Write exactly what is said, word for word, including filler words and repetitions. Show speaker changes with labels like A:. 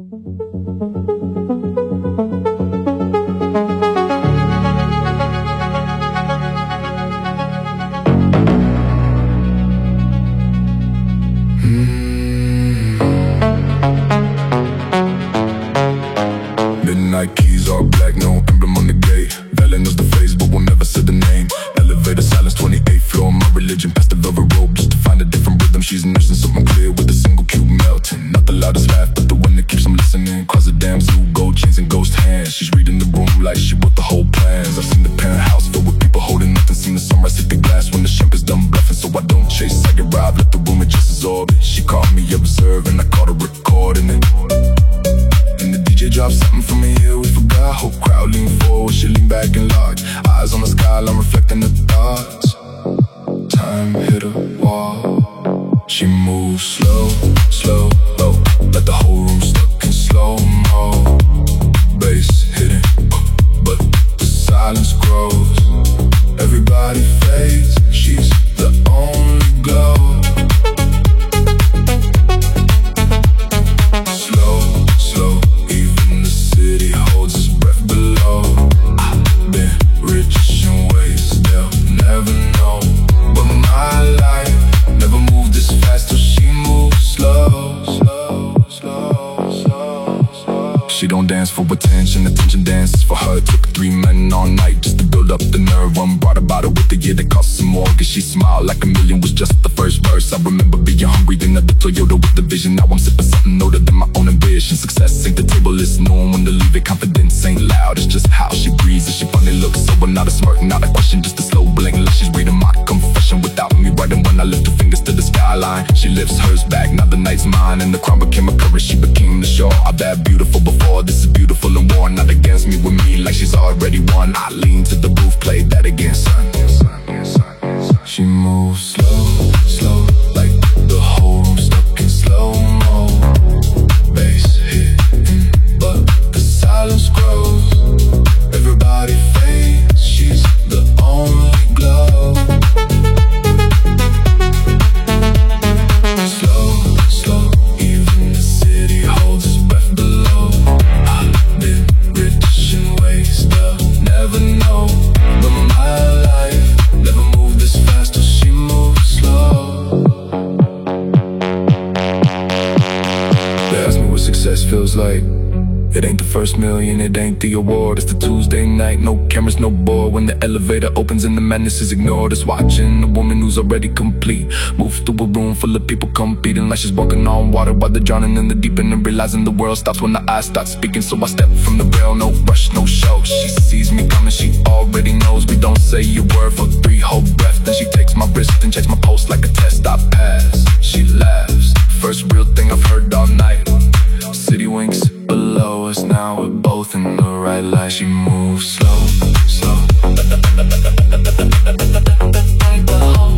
A: Midnight keys all black, no emblem on the gate. Valet knows the face, but will never say the name. Elevator silence, twenty-eighth floor. My religion past the velvet rope just to find a different rhythm. She's nursing something clear with a single cube melting. Not the loudest laugh, but the one that keeps them listening. Closet damn zoo, gold chains and ghost hands. She's reading the room like she wrote the whole plans. I've seen the penthouse filled with people holding nothing. Seen the sunrise hit the glass when the champagne's done bluffing. So I don't chase, I get robbed, let the room adjust its orbit. She caught me observing, I caught her recording it. And the D J dropped something from me here, we forgot. Whole crowd lean forward, she lean back and large. Eyes on the skyline reflecting the thoughts. Time hit a wall. She moves slow, slow, low. Let the whole room stuck in slow-mo. Bass hitting, but the silence grows. Everybody fades, she's the only glow. Slow, slow, even the city holds its breath below. I've been rich in ways they'll never know. But my life never moved this fast till she moves slow, slow, slow, slow, slow. She don't dance for attention, attention dances for her. Took three men all night just to build up the nerve. One brought about it with the year that cost some more. Cause she smiled like a million was just the first verse. I remember being hungry, then at the Toyota with the vision. Now I'm sipping something older than my own ambition. Success ain't the table, it's knowing when to leave it. Confidence ain't loud, it's just how she breathes. And she funny looks sober, not a smirk, not a question, just a slow blink. Like she's reading my confession without me writing. When I lift her fingers to the skyline, she lifts hers back, now the night's mine. And the crown became a curse, she became the shore. I bet beautiful before, this is beautiful and war. Not against me, with me, like she's already won. I lean to the booth, play that again, son. She moves slow, slow, like the whole room stuck in slow-mo. Bass hitting, but the silence grows. Everybody fades, she's the only glow. Slow, slow, even the city holds its breath below. I've been rich in ways they'll never know. But my life never moved this fast till she moves slow. They ask me what success feels like. It ain't the first million, it ain't the award. It's the Tuesday night, no cameras, no board. When the elevator opens and the madness is ignored. It's watching a woman who's already complete move through a room full of people competing like she's walking on water while they're drowning in the deep end. And realizing the world stops when the eyes start speaking. So I step from the rail, no rush, no show. She sees me coming, she already knows. We don't say a word for three whole breaths. Then she takes my wrist and checks my pulse like a test. I pass, she laughs. First real thing I've heard all night. City winks below us, now we're both in the right light. She moves slow, slow. The whole